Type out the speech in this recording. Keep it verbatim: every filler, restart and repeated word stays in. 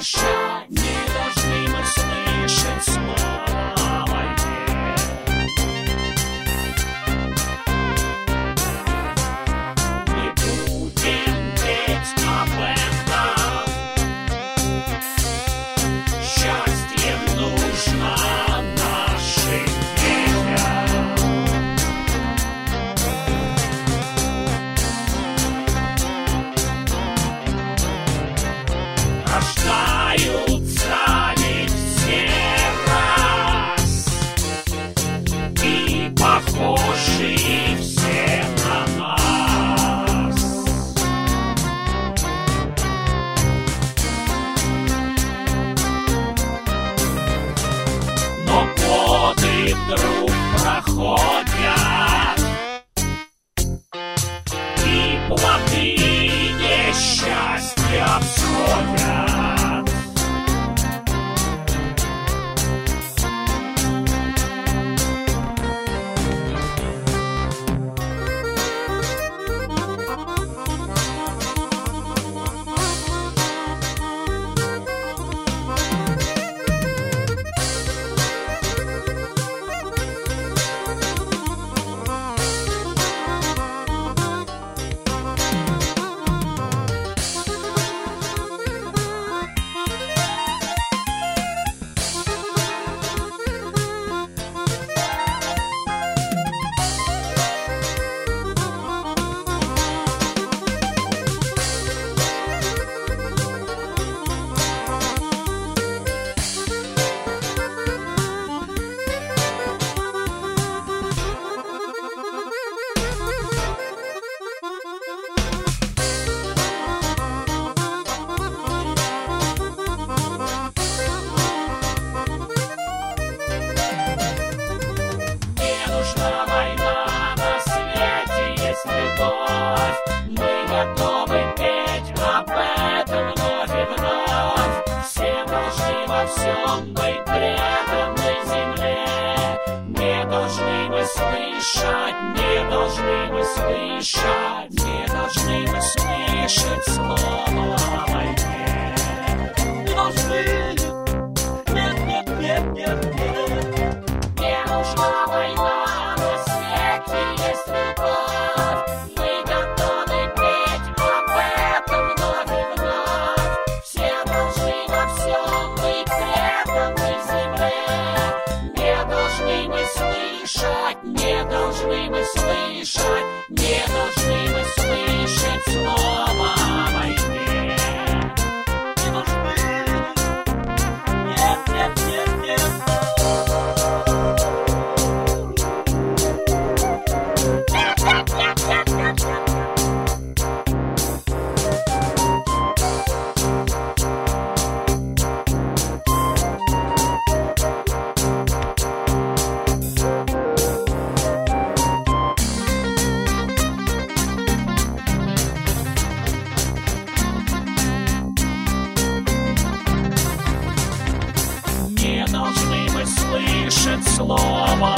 наша, не должны мы слышать слова о войне. Мы будем петь об этом. Счастье нужно нашим детям. Рождаются ведь все раз, и похожи все на нас. Но годы вдруг проходят, и плоды несчастья всходят. Мы готовы петь об этом вновь и вновь. Все должны во всем быть преданы земле. Не должны мы слышать, не должны мы слышать, не должны мы слышать слова о войне. Не должны, нет, нет, нет, нет, нет. Не нужна война, на свете есть любовь. Мы готовы петь об этом вновь и вновь. Все должны во всем быть преданы земле. Не должны мы слышать, не должны мы слышать, не должны мы слышать слова о войне. Не должны, нет, нет, нет, нет. Не должны мы слышать слова